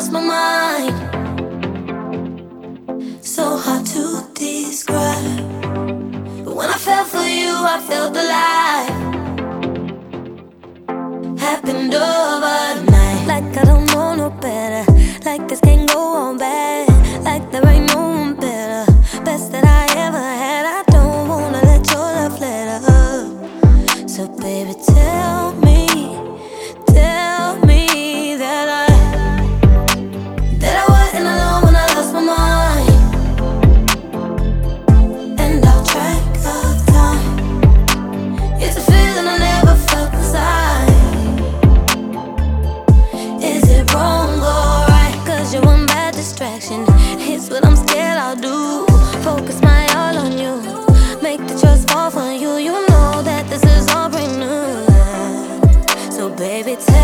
lost my mind. So hard to describe, but when I fell for you, I felt alive. Happened overnight. Like I don't know no better. Like this can't go on bad. Like there ain't no one better. Best that I ever had. I don't wanna let your love let up. So baby, tell me that I wasn't alone when I lost my mind. And I'll track of time. It's a feeling I never felt inside. Is it wrong or right? Cause you're one bad distraction. It's what I'm scared I'll do. Focus my all on you. Make the trust fall for you. You know that this is all brand new. So baby, tell